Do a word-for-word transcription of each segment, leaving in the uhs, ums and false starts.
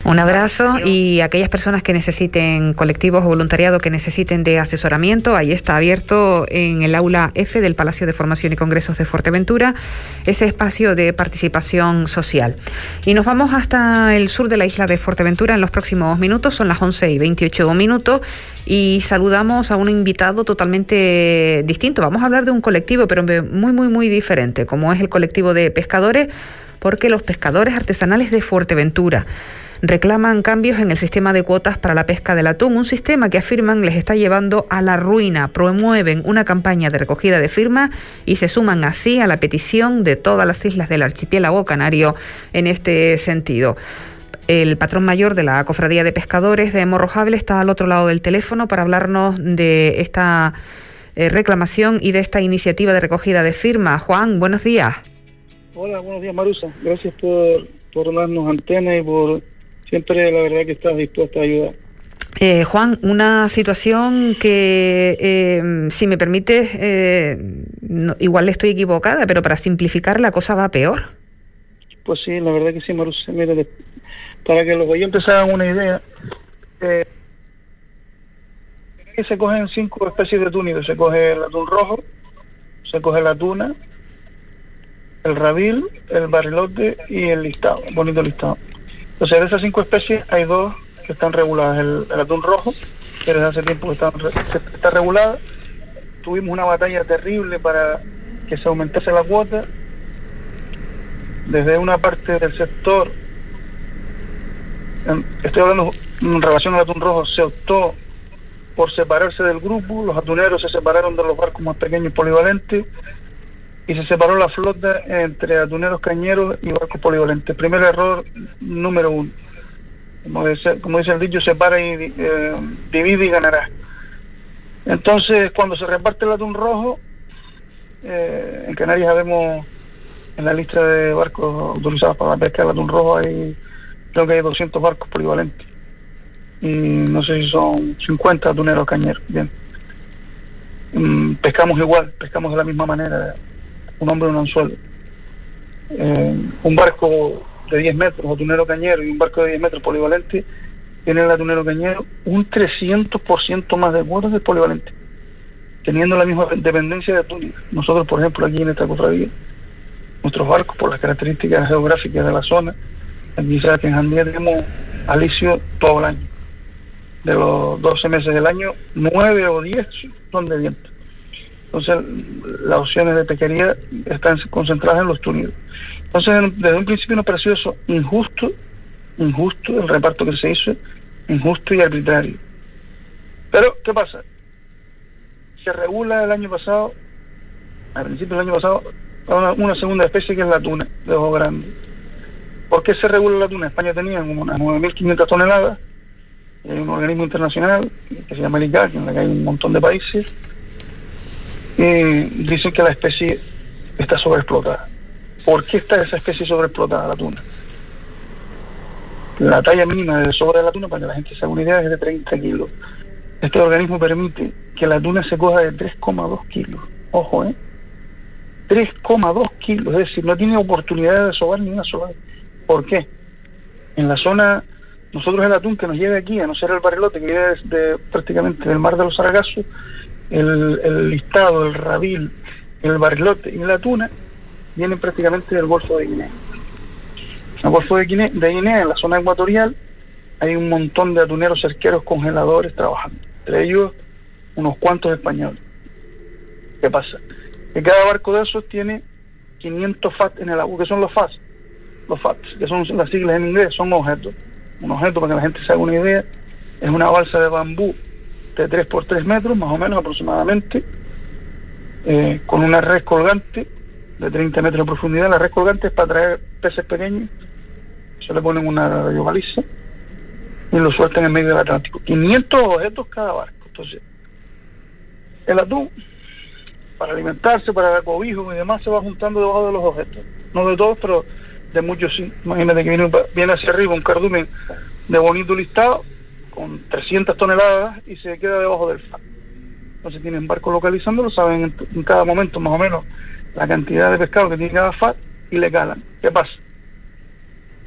Un abrazo, y aquellas personas que necesiten, colectivos o voluntariado que necesiten de asesoramiento, ahí está abierto en el aula F del Palacio de Formación y Congresos de Fuerteventura ese espacio de participación social. Y nos vamos hasta el sur de la isla de Fuerteventura en los próximos minutos, son las once y veintiocho minutos, y saludamos a un invitado totalmente distinto. Vamos a hablar de un colectivo, pero muy, muy, muy diferente, como es el colectivo de pescadores, porque los pescadores artesanales de Fuerteventura reclaman cambios en el sistema de cuotas para la pesca del atún, un sistema que afirman les está llevando a la ruina. Promueven una campaña de recogida de firmas y se suman así a la petición de todas las islas del archipiélago canario en este sentido. El patrón mayor de la Cofradía de Pescadores de Morrojable está al otro lado del teléfono para hablarnos de esta eh, reclamación y de esta iniciativa de recogida de firmas. Juan, buenos días. Hola, buenos días, Marusa. Gracias por, por darnos antena y por siempre, la verdad, que estás dispuesta a ayudar. Eh, Juan, una situación que, eh, si me permites, eh, no, igual estoy equivocada, pero para simplificar la cosa va peor. Pues sí, la verdad que sí, Marusa. Mira, para que los oyentes hagan una idea, eh, se cogen cinco especies de túnidos. Se coge el atún rojo, se coge la tuna, el rabil, el barilote y el listado, bonito listado. Entonces, de esas cinco especies hay dos que están reguladas. El, el atún rojo, que desde hace tiempo está, está regulada. Tuvimos una batalla terrible para que se aumentase la cuota. Desde una parte del sector, en, estoy hablando en relación al atún rojo, se optó por separarse del grupo. Los atuneros se separaron de los barcos más pequeños polivalentes y se separó la flota entre atuneros cañeros y barcos polivalentes. Primer error número uno. Como dice, como dice el dicho, separa y eh, divide y ganará. Entonces, cuando se reparte el atún rojo, eh, en Canarias sabemos, en la lista de barcos autorizados para la pesca del atún rojo, hay, creo que hay doscientos barcos polivalentes. Y no sé si son cincuenta atuneros cañeros. Bien. Mm, pescamos igual, pescamos de la misma manera. Un hombre, un anzuelo. Eh, un barco de diez metros, atunero cañero, y un barco de diez metros polivalente, tiene el atunero cañero un trescientos por ciento más de cuotas del polivalente, teniendo la misma dependencia de atún. Nosotros, por ejemplo, aquí en esta cofradía, nuestros barcos, por las características geográficas de la zona, aquí sabes que en Jandía tenemos alicio todo el año. De los doce meses del año, nueve o diez son de viento. Entonces, las opciones de pesquería están concentradas en los túnidos. Entonces, desde un principio nos pareció eso injusto, injusto el reparto que se hizo, injusto y arbitrario. Pero, ¿qué pasa? Se regula el año pasado, al principio del año pasado, una, una segunda especie que es la tuna, de ojo grande. ¿Por qué se regula la tuna? España tenía como unas nueve mil quinientas toneladas, y hay un organismo internacional que se llama el I C A C, en el que hay un montón de países, y dicen que la especie está sobreexplotada. ¿Por qué está esa especie sobreexplotada, la tuna? La talla mínima de sobra de la tuna, para que la gente se haga una idea, es de treinta kilos. Este organismo permite que la tuna se coja de tres coma dos kilos. Ojo, ¿eh? tres coma dos kilos, es decir, no tiene oportunidad de desovar ni una sola. ¿Por qué? En la zona, nosotros el atún que nos llega aquí, a no ser el barilote, que viene de, prácticamente del mar de los Sargazos, el, el listado, el rabil, el barilote y la tuna, vienen prácticamente del Golfo de Guinea. En el Golfo de Guinea, de Guinea, en la zona ecuatorial, hay un montón de atuneros cerqueros congeladores trabajando, entre ellos unos cuantos españoles. ¿Qué pasa? Que cada barco de esos tiene quinientos F A T en el agua. ¿Qué son los F A T? Los F A T, que son las siglas en inglés, son objetos. Un objeto, para que la gente se haga una idea, es una balsa de bambú de tres por tres metros, más o menos aproximadamente, eh, con una red colgante de treinta metros de profundidad. La red colgante es para traer peces pequeños, se le ponen una radiobaliza y lo sueltan en medio del Atlántico. quinientos objetos cada barco. Entonces, el atún, para alimentarse, para dar cobijo y demás, se va juntando debajo de los objetos. No de todos, pero de muchos sí. Imagínate que viene, viene hacia arriba un cardumen de bonito listado con trescientas toneladas y se queda debajo del F A T. Entonces tienen barco localizándolo, saben en, en cada momento más o menos la cantidad de pescado que tiene cada F A T y le calan. ¿Qué pasa?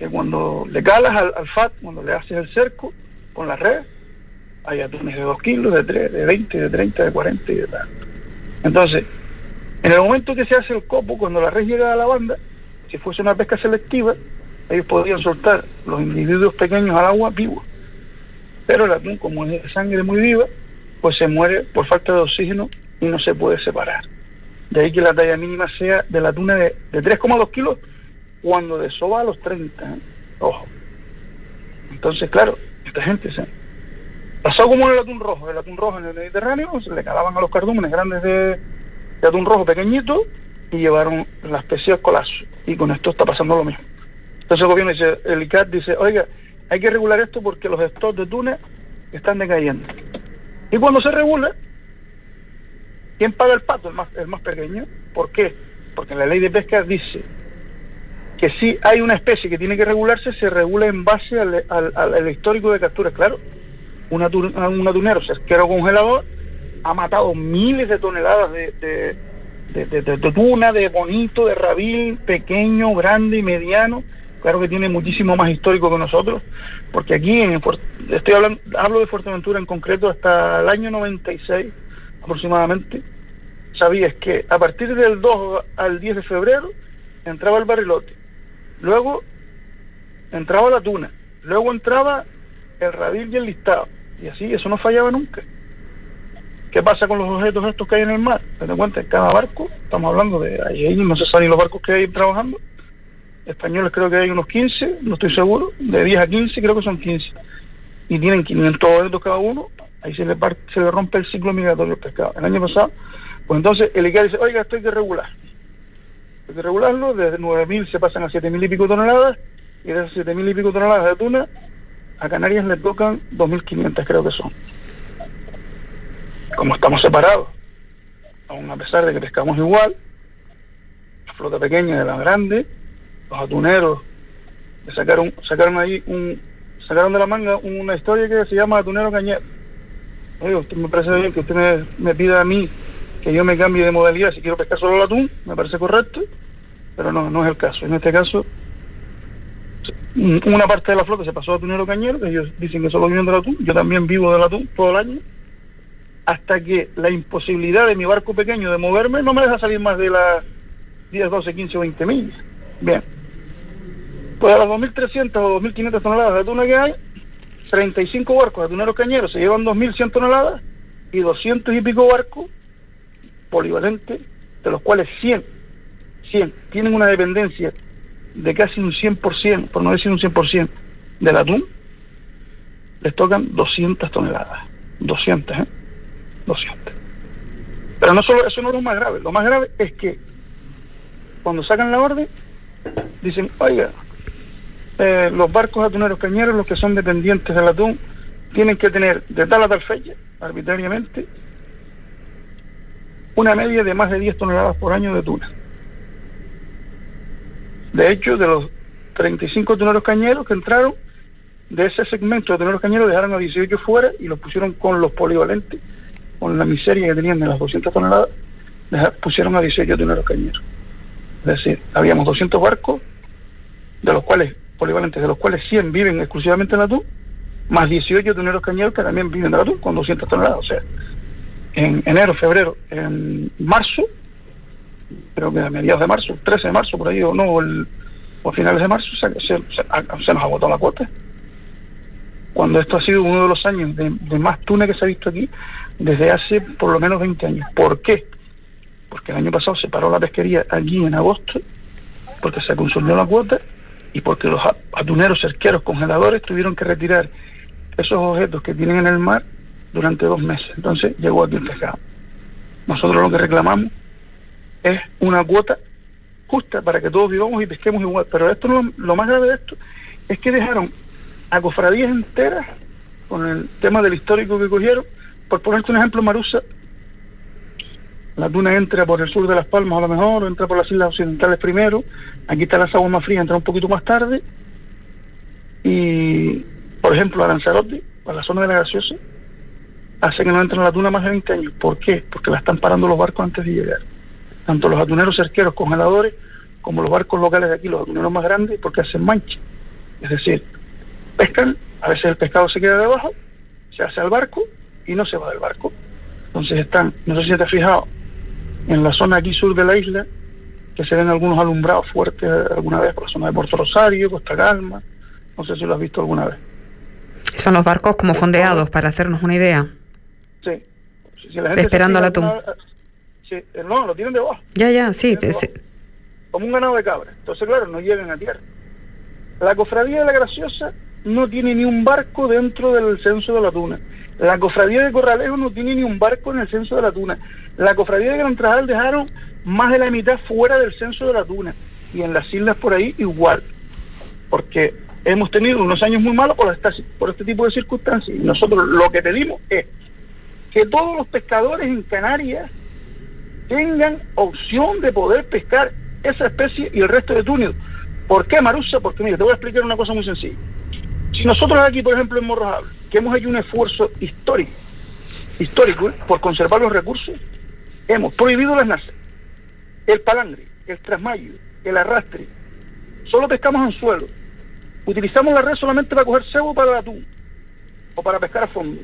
que cuando le calas al, al F A T, cuando le haces el cerco con la red, hay atunes de dos kilos, de tres, de veinte, de treinta, de cuarenta y de tal. Entonces, en el momento que se hace el copo, cuando la red llega a la banda, si fuese una pesca selectiva, ellos podrían soltar los individuos pequeños al agua vivos. Pero el atún, como es de sangre muy viva, pues se muere por falta de oxígeno y no se puede separar. De ahí que la talla mínima sea de la tuna de, de tres coma dos kilos cuando desova a los treinta. ¿eh? Ojo. Entonces, claro, esta gente se pasó como en el atún rojo. El atún rojo en el Mediterráneo se le calaban a los cardúmenes grandes de, de atún rojo pequeñito y llevaron la especie colazo. Y con esto está pasando lo mismo. Entonces el gobierno dice, el I C A T dice, oiga, hay que regular esto porque los stocks de tuna están decayendo. Y cuando se regula, ¿quién paga el pato? El más, el más pequeño. ¿Por qué? Porque la ley de pesca dice que si hay una especie que tiene que regularse, se regula en base al, al, al, al histórico de capturas. Claro, un, atun, un atunero cerquero congelador ha matado miles de toneladas de, de, de, de, de, de tuna, de bonito, de rabil, pequeño, grande y mediano. Claro que tiene muchísimo más histórico que nosotros, porque aquí, en estoy hablando, hablo de Fuerteventura en concreto, hasta el año noventa y seis aproximadamente, sabías que a partir del dos al diez de febrero entraba el barilote, luego entraba la tuna, luego entraba el rabil y el listado, y así, eso no fallaba nunca. ¿Qué pasa con los objetos estos que hay en el mar? Te das cuenta, en cada barco, estamos hablando de ahí, no se saben los barcos que hay trabajando, españoles creo que hay unos quince, no estoy seguro, de diez a quince creo que son quince, y tienen quinientos objetos cada uno, ahí se le, parte, se le rompe el ciclo migratorio del pescado. El año pasado, pues entonces el I C A dice, oiga, esto hay que regular, hay que regularlo, desde nueve mil se pasan a siete mil y pico toneladas, y de esas siete mil y pico toneladas de tuna, a Canarias le tocan dos mil quinientas creo que son. Como estamos separados, aún a pesar de que pescamos igual, la flota pequeña de la grande, los atuneros le sacaron, sacaron ahí un, sacaron de la manga una historia que se llama Atunero Cañero. Oye, usted me parece bien que usted me, me pida a mí que yo me cambie de modalidad si quiero pescar solo el atún, me parece correcto, pero no, no es el caso. En este caso, una parte de la flota se pasó a Atunero Cañero, que ellos dicen que solo viven del atún, yo también vivo del atún todo el año, hasta que la imposibilidad de mi barco pequeño de moverme no me deja salir más de las diez, doce, quince o veinte millas. Bien, pues a las dos mil trescientas o dos mil quinientas toneladas de tuna que hay, treinta y cinco barcos de atuneros cañeros se llevan dos mil cien toneladas y doscientos y pico barcos polivalentes, de los cuales cien, cien tienen una dependencia de casi un cien por ciento, por no decir un cien por ciento, del atún, les tocan doscientas toneladas. doscientas, ¿eh? doscientas. Pero no solo eso, no es lo más grave. Lo más grave es que cuando sacan la orden, dicen, oiga, eh, los barcos atuneros cañeros, los que son dependientes del atún, tienen que tener de tal a tal fecha, arbitrariamente, una media de más de diez toneladas por año de tuna. De hecho, de los treinta y cinco atuneros cañeros que entraron, de ese segmento de atuneros cañeros dejaron a dieciocho fuera y los pusieron con los polivalentes, con la miseria que tenían de las doscientas toneladas, dejaron, pusieron a dieciocho atuneros cañeros. Es decir, habíamos doscientos barcos, de los cuales, polivalentes, de los cuales cien viven exclusivamente en atún, más dieciocho atuneros cañeros que también viven en atún con doscientas toneladas. O sea, en enero, febrero, en marzo, creo que a mediados de marzo, trece de marzo, por ahí, o no, o, el, o a finales de marzo, se, se, se, se nos agotó la cuota. Cuando esto ha sido uno de los años de, de más tuna que se ha visto aquí desde hace por lo menos veinte años. ¿Por qué? Porque el año pasado se paró la pesquería aquí en agosto, porque se consumió la cuota y porque los atuneros cerqueros congeladores tuvieron que retirar esos objetos que tienen en el mar durante dos meses. Entonces llegó aquí el pescado. Nosotros lo que reclamamos es una cuota justa para que todos vivamos y pesquemos igual. Pero esto no, lo más grave de esto es que dejaron a cofradías enteras con el tema del histórico que cogieron. Por ponerte un ejemplo, Marusa, la tuna entra por el sur de Las Palmas a lo mejor, o entra por las islas occidentales primero, aquí está las aguas más frías, entra un poquito más tarde, y por ejemplo a Lanzarote, a la zona de la Gaseosa, hace que no entren la tuna más de veinte años. ¿Por qué? Porque la están parando los barcos antes de llegar, tanto los atuneros cerqueros congeladores como los barcos locales de aquí, los atuneros más grandes, porque hacen mancha, Es decir, pescan, a veces el pescado se queda debajo, se hace al barco y no se va del barco. Entonces están, no sé si te has fijado, en la zona aquí sur de la isla, que se ven algunos alumbrados fuertes alguna vez por la zona de Puerto Rosario, Costa Calma, no sé si lo has visto alguna vez. Son los barcos como fondeados, para hacernos una idea. Sí. Si la gente esperando al atún. Vez, sí, no, lo tienen debajo. Ya, ya, sí. sí. Como un ganado de cabra. Entonces, claro, no llegan a tierra. La Cofradía de la Graciosa no tiene ni un barco dentro del censo de la tuna. La Cofradía de Corralejo no tiene ni un barco en el censo de la tuna. La Cofradía de Gran Trajal dejaron más de la mitad fuera del censo de la tuna. Y en las islas por ahí igual. Porque hemos tenido unos años muy malos por, esta, por este tipo de circunstancias. Y nosotros lo que pedimos es que todos los pescadores en Canarias tengan opción de poder pescar esa especie y el resto de túnidos. ¿Por qué, Marusa? Porque mira, te voy a explicar una cosa muy sencilla. Si nosotros aquí, por ejemplo, en Morrojable, que hemos hecho un esfuerzo histórico, histórico ¿eh? por conservar los recursos, hemos prohibido las nazas, el palangre, el trasmayo, el arrastre, solo pescamos anzuelo, utilizamos la red solamente para coger cebo para el atún o para pescar a fondo.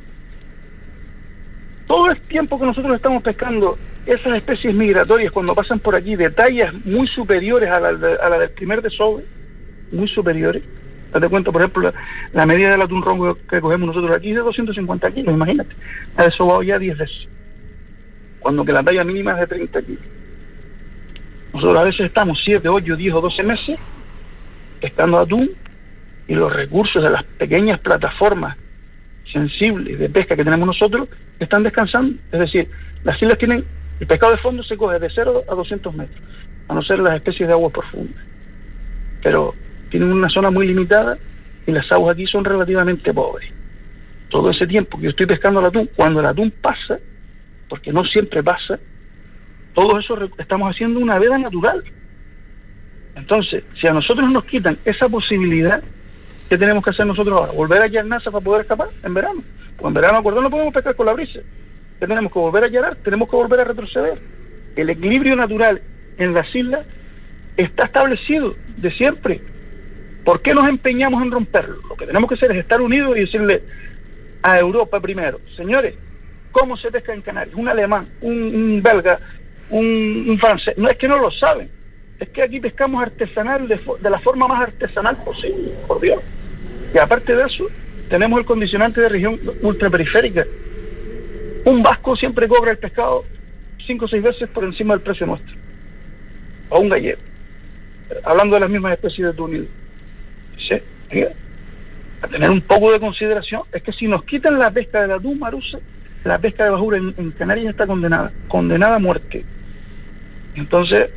Todo el tiempo que nosotros estamos pescando esas especies migratorias, cuando pasan por aquí de tallas muy superiores a la, de, a la del primer desove, muy superiores. Date cuenta, por ejemplo, la, la medida del atún rojo que cogemos nosotros aquí es de doscientos cincuenta kilos, imagínate. Ha desobado ya diez veces, cuando que la talla mínima es de treinta kilos. Nosotros a veces estamos siete, ocho, diez o doce meses pescando atún y los recursos de las pequeñas plataformas sensibles de pesca que tenemos nosotros están descansando. Es decir, las islas tienen, el pescado de fondo se coge de cero a doscientos metros, a no ser las especies de aguas profundas. Pero tienen una zona muy limitada y las aguas aquí son relativamente pobres. Todo ese tiempo que yo estoy pescando el atún, cuando el atún pasa, porque no siempre pasa, todo eso estamos haciendo una veda natural. Entonces, si a nosotros nos quitan esa posibilidad, ¿qué tenemos que hacer nosotros ahora? ¿Volver a hallar NASA para poder escapar en verano? Pues en verano, acuerdo, no podemos pescar con la brisa. ¿Qué tenemos que volver a hallar? Tenemos que volver a retroceder. El equilibrio natural en las islas está establecido de siempre. ¿Por qué nos empeñamos en romperlo? Lo que tenemos que hacer es estar unidos y decirle a Europa primero, señores, ¿cómo se pesca en Canarias? Un alemán, un, un belga, un, un francés. No es que no lo saben, es que aquí pescamos artesanal de, de la forma más artesanal posible, por Dios. Y aparte de eso, tenemos el condicionante de región ultraperiférica. Un vasco siempre cobra el pescado cinco o seis veces por encima del precio nuestro. O un gallego. Hablando de las mismas especies de túnido. ¿Sí? A tener un poco de consideración, es que si nos quitan la pesca de la atún, Marusa, la pesca de bajura en, en Canarias está condenada, condenada a muerte. Entonces,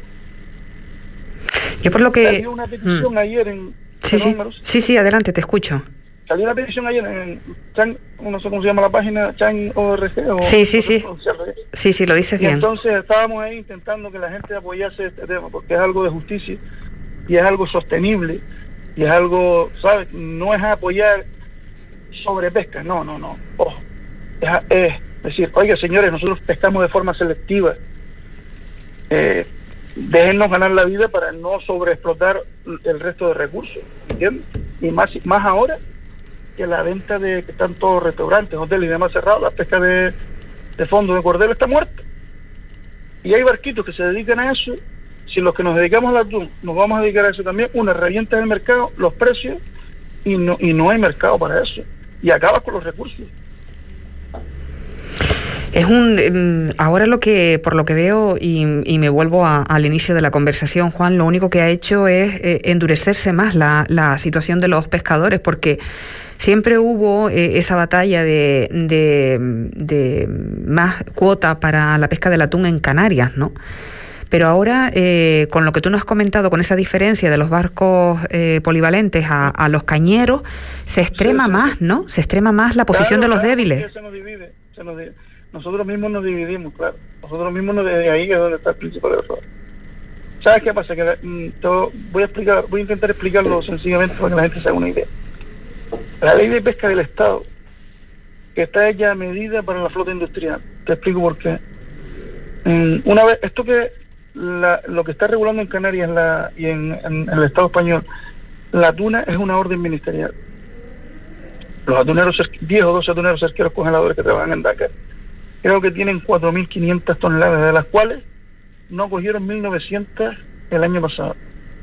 yo por lo que salió una petición mm. ayer en sí, sí. sí, sí, adelante, te escucho. Salió una petición ayer en Chan, no sé cómo se llama la página, Chan O R G o sí, sí, sí. Sí, sí, lo dices y bien. Entonces estábamos ahí intentando que la gente apoyase este tema, porque es algo de justicia y es algo sostenible y es algo, ¿sabes? No es apoyar sobrepesca, no, no, no. Ojo, es, es decir, oiga, señores, nosotros pescamos de forma selectiva. Eh, déjennos ganar la vida para no sobreexplotar el resto de recursos, ¿entiendes? Y más más ahora que la venta de que están todos restaurantes, hoteles y demás cerrados, la pesca de, de fondo de cordero está muerta. Y hay barquitos que se dedican a eso. Si los que nos dedicamos al atún nos vamos a dedicar a eso también, una revienta el mercado, los precios, y no y no hay mercado para eso. Y acabas con los recursos. Es un ahora lo que por lo que veo y, y me vuelvo a, al inicio de la conversación, Juan, lo único que ha hecho es eh, endurecerse más la, la situación de los pescadores, porque siempre hubo eh, esa batalla de, de, de más cuota para la pesca del atún en Canarias, ¿no? Pero ahora, eh, con lo que tú nos has comentado, con esa diferencia de los barcos eh, polivalentes a, a los cañeros, se extrema sí, sí. más, ¿no? Se extrema más la posición claro, de los claro, débiles. Se nos divide, se nos divide. Nosotros mismos nos dividimos, claro. Nosotros mismos nos de ahí es donde está el principal error. ¿Sabes qué pasa? Que la, todo, voy a explicar, voy a intentar explicarlo sencillamente para que la gente se haga una idea. La ley de pesca del Estado, que está hecha a medida para la flota industrial. Te explico por qué. Una vez, esto que la, lo que está regulando en Canarias la, y en, en, en el Estado español la tuna es una orden ministerial. Los atuneros, diez o doce atuneros cerqueros congeladores que trabajan en Dakar, creo que tienen cuatro mil quinientas toneladas, de las cuales no cogieron mil novecientas el año pasado.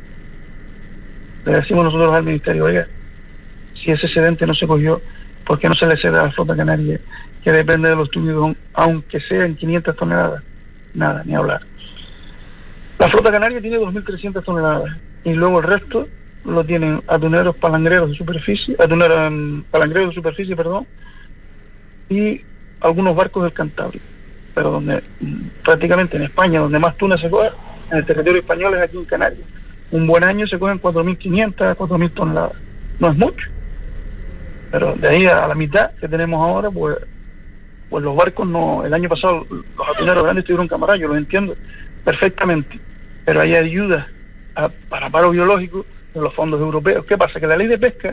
Le decimos nosotros al ministerio, oiga, si ese excedente no se cogió, ¿por qué no se le cede a la flota canaria, que depende de los túnidos, aunque sean quinientas toneladas? Nada, ni hablar. La flota canaria tiene dos mil trescientas toneladas, y luego el resto lo tienen atuneros palangreros de superficie, atuneros um, palangreros de superficie, perdón, y algunos barcos del Cantábrico. Pero donde prácticamente en España, donde más tuna se coge, en el territorio español, es aquí en Canarias. Un buen año se cogen cuatro mil quinientas, cuatro mil toneladas. No es mucho. Pero de ahí a la mitad que tenemos ahora, pues, pues los barcos no. El año pasado los atuneros grandes tuvieron camarada, yo los entiendo perfectamente. Pero hay ayudas a, para paro biológico de los fondos europeos. ¿Qué pasa? Que la ley de pesca,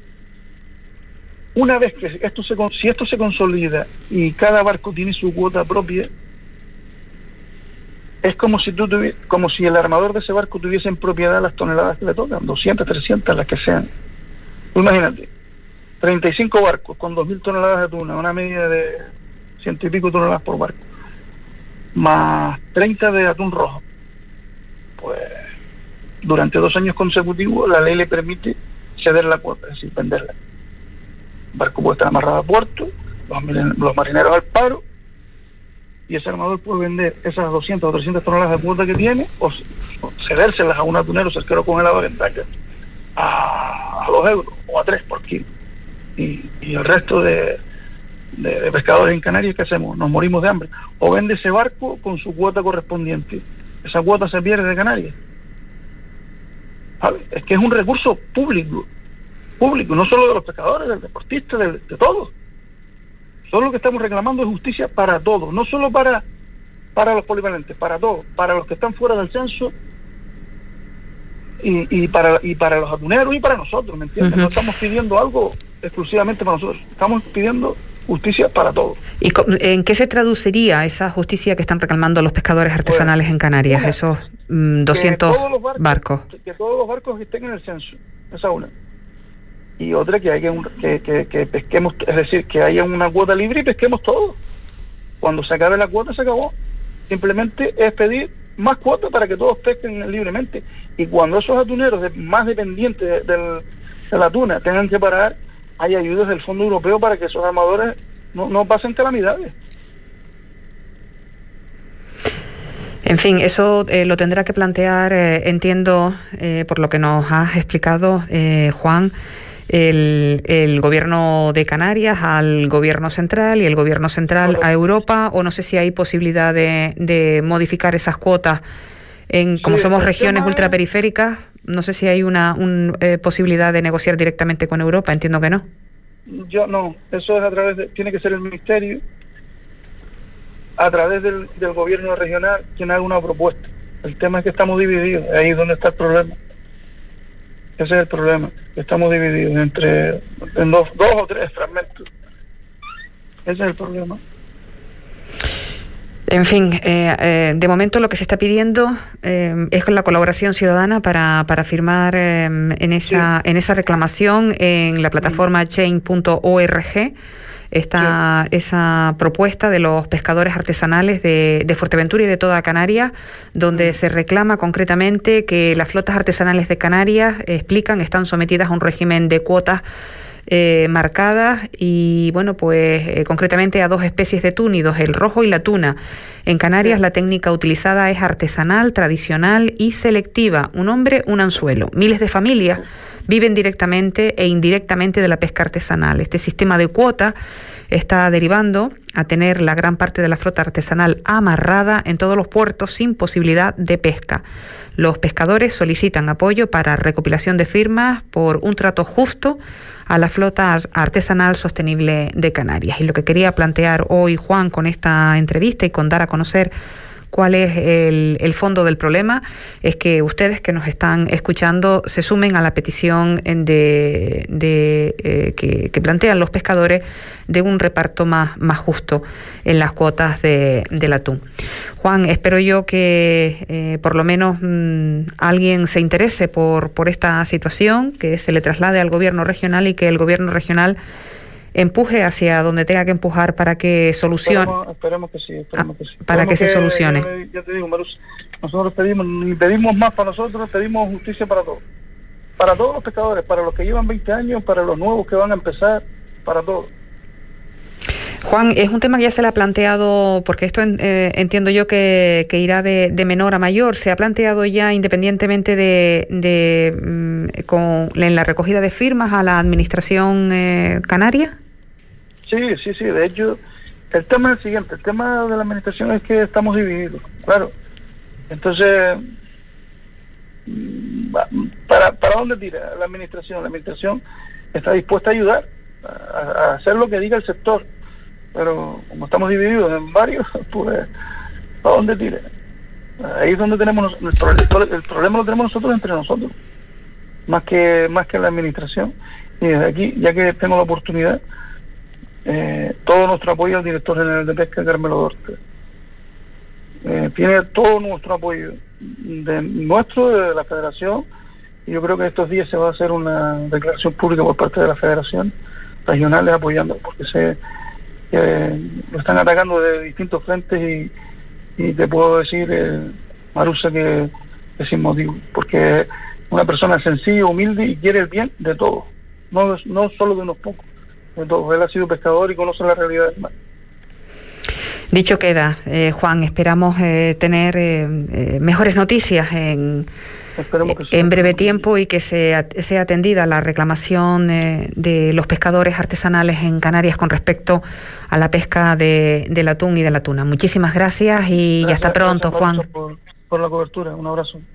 una vez que esto se si esto se consolida y cada barco tiene su cuota propia, es como si tú tuvi, como si el armador de ese barco tuviese en propiedad las toneladas que le tocan, doscientas, trescientas, las que sean. Imagínate, treinta y cinco barcos con dos mil toneladas de tuna, una media de ciento y pico toneladas por barco, más treinta de atún rojo. Pues durante dos años consecutivos la ley le permite ceder la cuota, es decir, venderla. El barco puede estar amarrado a puerto, los, los marineros al paro, y ese armador puede vender esas doscientas o trescientas toneladas de cuota que tiene, o, o cedérselas a un atunero cerquero congelador en Dakar a, a dos euros o a tres por kilo. Y, y el resto de, de, de pescadores en Canarias, ¿qué hacemos? Nos morimos de hambre. O vende ese barco con su cuota correspondiente. Esa cuota se pierde de Canarias. ¿Sabe? Es que es un recurso público, público, no solo de los pescadores, del deportista, de, de todos. Solo lo que estamos reclamando es justicia para todos, no solo para para los polivalentes, para todos, para los que están fuera del censo y, y para y para los atuneros y para nosotros, ¿me entiendes? Uh-huh. No estamos pidiendo algo exclusivamente para nosotros, estamos pidiendo justicia para todos. ¿Y en qué se traduciría esa justicia que están reclamando los pescadores artesanales pues, en Canarias, una, esos mmm, doscientos barcos, barcos? Que, que todos los barcos estén en el censo, esa una. Y otra, que haya un, que, que, que pesquemos, es decir, que haya una cuota libre y pesquemos todo. Cuando se acabe la cuota, se acabó. Simplemente es pedir más cuotas para que todos pesquen libremente. Y cuando esos atuneros de, más dependientes de, de, de la tuna tengan que parar, hay ayudas del Fondo Europeo para que esos armadores no, no pasen calamidades. En fin, eso eh, lo tendrá que plantear, eh, entiendo, eh, por lo que nos has explicado, eh, Juan, El, el gobierno de Canarias al gobierno central y el gobierno central a Europa, o no sé si hay posibilidad de, de modificar esas cuotas en como sí, somos regiones tema... ultraperiféricas, no sé si hay una un, eh, posibilidad de negociar directamente con Europa, entiendo que no. Yo no, eso es a través de, tiene que ser el ministerio a través del, del gobierno regional quien haga una propuesta. El tema es que estamos divididos, ahí es donde está el problema. Ese es el problema, estamos divididos entre en dos, dos o tres fragmentos. Ese es el problema. En fin, eh, eh, de momento lo que se está pidiendo eh, es la colaboración ciudadana para, para firmar eh, en esa sí. en esa reclamación en la plataforma sí. change punto org. Esta, sí. esa propuesta de los pescadores artesanales de, de Fuerteventura y de toda Canarias, donde se reclama concretamente que las flotas artesanales de Canarias, eh, explican, están sometidas a un régimen de cuotas eh, marcadas y, bueno, pues eh, concretamente a dos especies de túnidos, el rojo y la tuna. En Canarias sí. la técnica utilizada es artesanal, tradicional y selectiva, un hombre, un anzuelo. Miles de familias viven directamente e indirectamente de la pesca artesanal. Este sistema de cuota está derivando a tener la gran parte de la flota artesanal amarrada en todos los puertos sin posibilidad de pesca. Los pescadores solicitan apoyo para recopilación de firmas por un trato justo a la flota artesanal sostenible de Canarias. Y lo que quería plantear hoy Juan con esta entrevista y con dar a conocer cuál es el, el fondo del problema, es que ustedes que nos están escuchando se sumen a la petición de, de eh, que, que plantean los pescadores de un reparto más, más justo en las cuotas de, del atún. Juan, espero yo que eh, por lo menos mmm, alguien se interese por, por esta situación, que se le traslade al gobierno regional y que el gobierno regional empuje hacia donde tenga que empujar para que solucione. Esperemos, esperemos que sí, esperemos ah, que sí. Para esperemos que se que, solucione. Ya, ya te digo, Marus, nosotros pedimos, ni pedimos más para nosotros, pedimos justicia para todos. Para todos los pescadores, para los que llevan veinte años, para los nuevos que van a empezar, para todos. Juan, es un tema que ya se le ha planteado, porque esto eh, entiendo yo que, que irá de, de menor a mayor. ¿Se ha planteado ya independientemente de, de mm, con, en la recogida de firmas a la administración eh, canaria? Sí, sí, sí. De hecho, el tema es el siguiente. El tema de la administración es que estamos divididos, claro. Entonces, ¿para, para dónde tira la administración? La administración está dispuesta a ayudar, a, a hacer lo que diga el sector. Pero como estamos divididos en varios, pues, ¿para dónde tira? Ahí es donde tenemos el, el problema lo tenemos nosotros entre nosotros, más que más que la administración. Y desde aquí, ya que tengo la oportunidad, eh, todo nuestro apoyo al director general de pesca, Carmelo Dorte. Eh, tiene todo nuestro apoyo, de nuestro, de la federación, y yo creo que estos días se va a hacer una declaración pública por parte de la federación regionales apoyando, porque se que lo están atacando de distintos frentes y, y te puedo decir, eh, Marusa, que es sin motivo, porque es una persona sencilla, humilde y quiere el bien de todos, no, no solo de unos pocos, de todos. Él ha sido pescador y conoce la realidad del mar. Dicho queda, eh, Juan, esperamos eh, tener eh, eh, mejores noticias en, eh, sí, en breve tiempo y que sea, sea atendida la reclamación eh, de los pescadores artesanales en Canarias con respecto a la pesca de, del atún y de la tuna. Muchísimas gracias y gracias, hasta pronto, Juan. Por, por la cobertura. Un abrazo.